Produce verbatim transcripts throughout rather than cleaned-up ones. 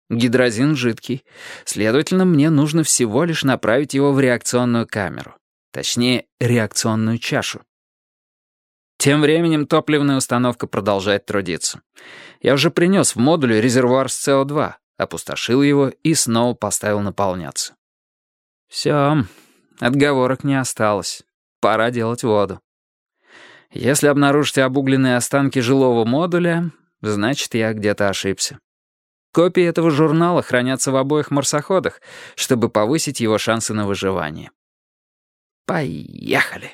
Гидрозин жидкий. Следовательно, мне нужно всего лишь направить его в реакционную камеру. Точнее, реакционную чашу. Тем временем топливная установка продолжает трудиться. Я уже принес в модуле резервуар с С О два, опустошил его и снова поставил наполняться. Все, отговорок не осталось. Пора делать воду. Если обнаружите обугленные останки жилого модуля, значит, я где-то ошибся. Копии этого журнала хранятся в обоих марсоходах, чтобы повысить его шансы на выживание. Поехали!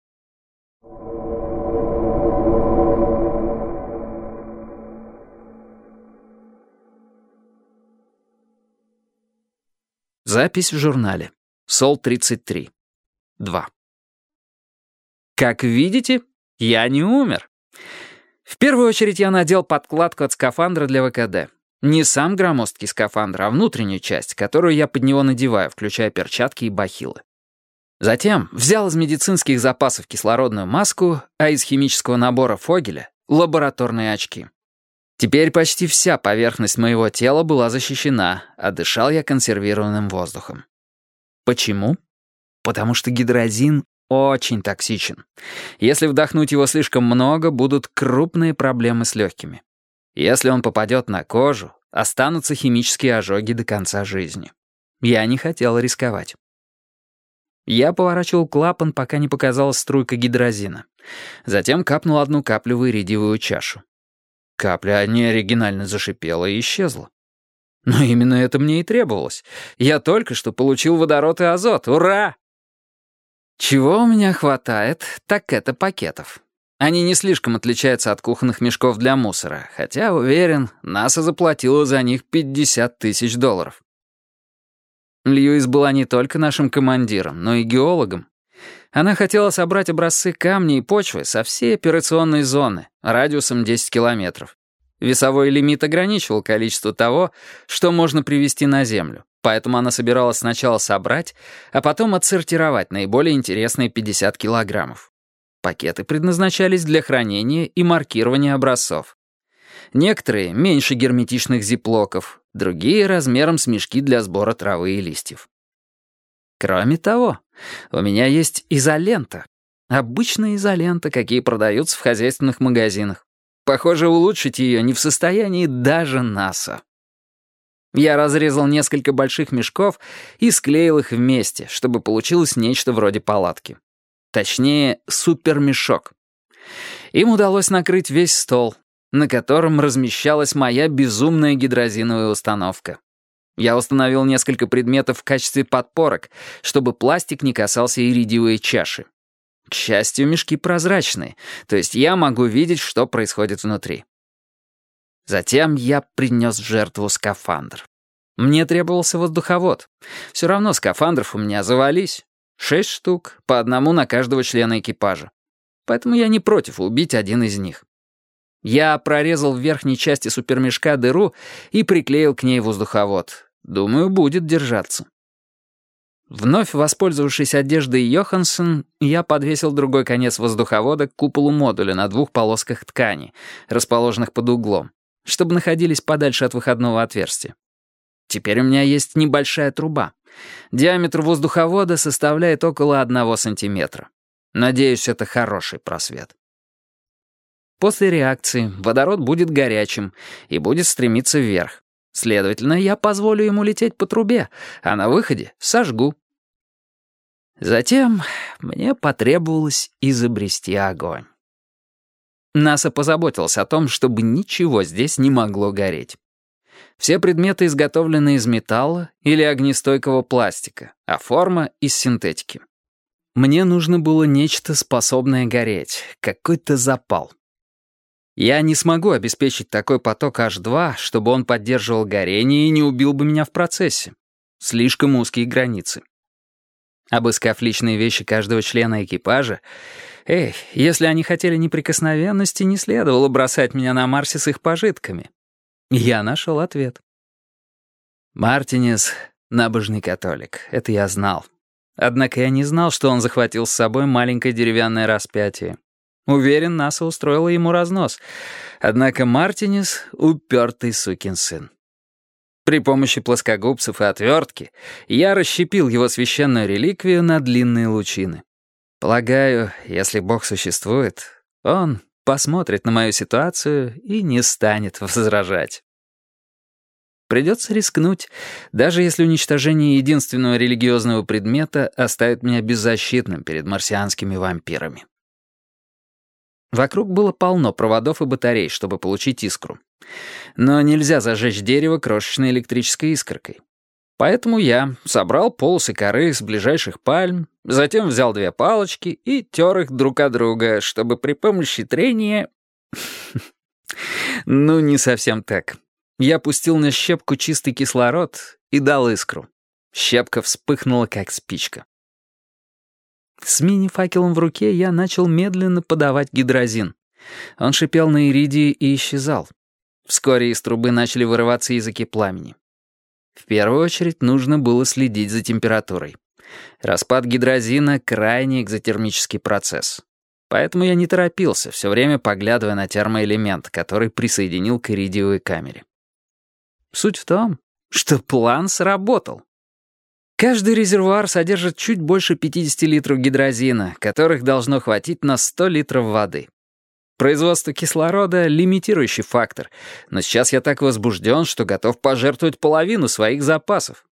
Запись в журнале. Сол тридцать три. два. Как видите, я не умер. В первую очередь я надел подкладку от скафандра для В К Д. Не сам громоздкий скафандр, а внутреннюю часть, которую я под него надеваю, включая перчатки и бахилы. Затем взял из медицинских запасов кислородную маску, а из химического набора Фогеля — лабораторные очки. Теперь почти вся поверхность моего тела была защищена, а дышал я консервированным воздухом. Почему? Потому что гидрозин очень токсичен. Если вдохнуть его слишком много, будут крупные проблемы с легкими. Если он попадет на кожу, останутся химические ожоги до конца жизни. Я не хотел рисковать. Я поворачивал клапан, пока не показалась струйка гидрозина. Затем капнул одну каплю в иридиевую чашу. Капля неоригинально зашипела и исчезла. Но именно это мне и требовалось. Я только что получил водород и азот. Ура! Чего у меня хватает, так это пакетов. Они не слишком отличаются от кухонных мешков для мусора, хотя, уверен, НАСА заплатила за них пятьдесят тысяч долларов. Льюис была не только нашим командиром, но и геологом. Она хотела собрать образцы камня и почвы со всей операционной зоны, радиусом десять километров. Весовой лимит ограничивал количество того, что можно привезти на Землю, поэтому она собиралась сначала собрать, а потом отсортировать наиболее интересные пятьдесят килограммов. Пакеты предназначались для хранения и маркирования образцов. Некоторые меньше герметичных зиплоков, другие размером с мешки для сбора травы и листьев. Кроме того, у меня есть изолента. Обычная изолента, какие продаются в хозяйственных магазинах. Похоже, улучшить ее не в состоянии даже НАСА. Я разрезал несколько больших мешков и склеил их вместе, чтобы получилось нечто вроде палатки. Точнее, супермешок. Им удалось накрыть весь стол, на котором размещалась моя безумная гидрозиновая установка. Я установил несколько предметов в качестве подпорок, чтобы пластик не касался иридиевой чаши. К счастью, мешки прозрачные, то есть я могу видеть, что происходит внутри. Затем я принес в жертву скафандр. Мне требовался воздуховод. Все равно скафандров у меня завались. Шесть штук, по одному на каждого члена экипажа. Поэтому я не против убить один из них. Я прорезал в верхней части супермешка дыру и приклеил к ней воздуховод. Думаю, будет держаться. Вновь воспользовавшись одеждой Йоханссон, я подвесил другой конец воздуховода к куполу модуля на двух полосках ткани, расположенных под углом, чтобы находились подальше от выходного отверстия. Теперь у меня есть небольшая труба. Диаметр воздуховода составляет около одного сантиметра. Надеюсь, это хороший просвет. После реакции водород будет горячим и будет стремиться вверх. Следовательно, я позволю ему лететь по трубе, а на выходе сожгу. Затем мне потребовалось изобрести огонь. НАСА позаботилась о том, чтобы ничего здесь не могло гореть. Все предметы изготовлены из металла или огнестойкого пластика, а форма — из синтетики. Мне нужно было нечто, способное гореть, какой-то запал. Я не смогу обеспечить такой поток H два, чтобы он поддерживал горение и не убил бы меня в процессе. Слишком узкие границы. Обыскав личные вещи каждого члена экипажа, эй, если они хотели неприкосновенности, не следовало бросать меня на Марсе с их пожитками. Я нашел ответ. Мартинес — набожный католик, это я знал. Однако я не знал, что он захватил с собой маленькое деревянное распятие. Уверен, НАСА устроила ему разнос. Однако Мартинес — упертый сукин сын. При помощи плоскогубцев и отвертки я расщепил его священную реликвию на длинные лучины. Полагаю, если Бог существует, он посмотрит на мою ситуацию и не станет возражать. Придется рискнуть, даже если уничтожение единственного религиозного предмета оставит меня беззащитным перед марсианскими вампирами. Вокруг было полно проводов и батарей, чтобы получить искру. Но нельзя зажечь дерево крошечной электрической искоркой. Поэтому я собрал полосы коры с ближайших пальм, затем взял две палочки и тер их друг от друга, чтобы при помощи трения... Ну, не совсем так. Я пустил на щепку чистый кислород и дал искру. Щепка вспыхнула, как спичка. С мини-факелом в руке я начал медленно подавать гидрозин. Он шипел на иридии и исчезал. Вскоре из трубы начали вырываться языки пламени. В первую очередь нужно было следить за температурой. Распад гидрозина — крайне экзотермический процесс. Поэтому я не торопился, все время поглядывая на термоэлемент, который присоединил к иридиевой камере. Суть в том, что план сработал. Каждый резервуар содержит чуть больше пятьдесят литров гидрозина, которых должно хватить на сто литров воды. Производство кислорода — лимитирующий фактор, но сейчас я так возбужден, что готов пожертвовать половину своих запасов.